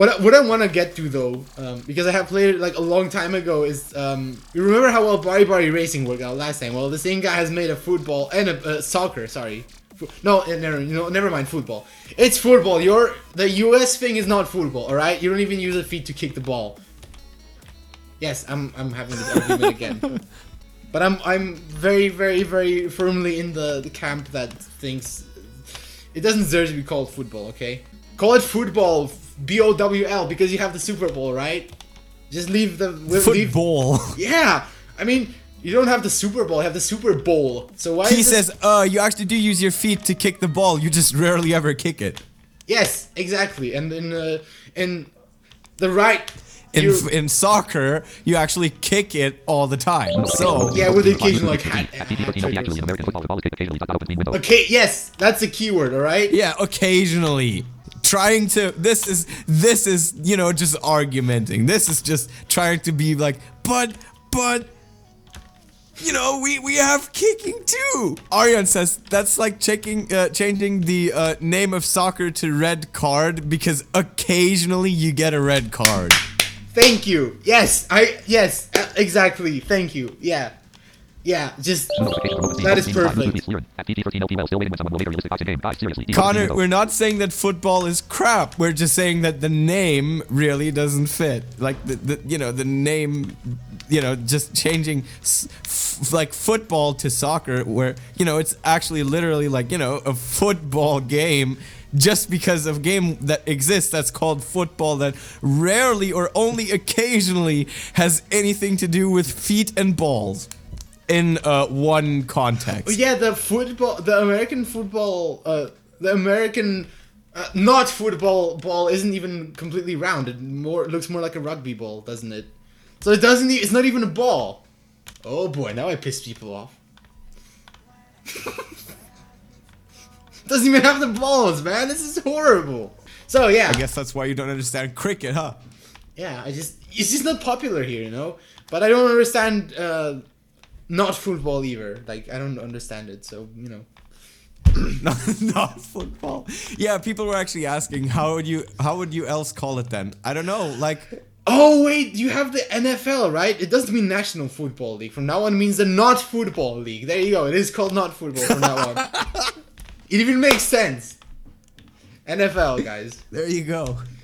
What I want to get to though, because I have played it like a long time ago, is you remember how well Bari Bari Racing worked out last time? Well, the same guy has made a football and a soccer. Sorry, never mind football. It's football. The US thing is not football. All right, you don't even use a feet to kick the ball. Yes, I'm having this argument again, but I'm very very very firmly in the camp that thinks it doesn't deserve to be called football. Okay, call it football. BOWL, because you have the Super Bowl, right? Just leave the football. Yeah, I mean, you don't have the Super Bowl, you have the Super Bowl. So why? He says, you actually do use your feet to kick the ball. You just rarely ever kick it. Yes, exactly. And in the right. In soccer, you actually kick it all the time. So yeah, with the occasional like hat. Okay, yes, that's the keyword. All right. Yeah, occasionally. Trying to this is you know, just argumenting. This is just trying to be like, but you know, we have kicking too. Aryan says that's like changing the name of soccer to red card because occasionally you get a red card. Thank you. Yes, exactly. Thank you. Yeah, just that is perfect. Connor, we're not saying that football is crap. We're just saying that the name really doesn't fit. Like the name, just changing like football to soccer, where it's actually literally like a football game. Just because of game that exists that's called football that rarely or only occasionally has anything to do with feet and balls. In one context. Yeah, the American football, the American not football ball isn't even completely round. It looks more like a rugby ball, doesn't it? So it's not even a ball. Oh boy, now I pissed people off. Doesn't even have the balls, man. This is horrible. So yeah. I guess that's why you don't understand cricket, huh? Yeah, it's just not popular here, But I don't understand not football either. Like I don't understand it, so not football. Yeah, people were actually asking how would you else call it then? I don't know, like. Oh wait, you have the NFL, right? It doesn't mean National Football League. From now on, it means the Not Football League. There you go. It is called Not Football from now on. It even makes sense. NFL, guys. There you go.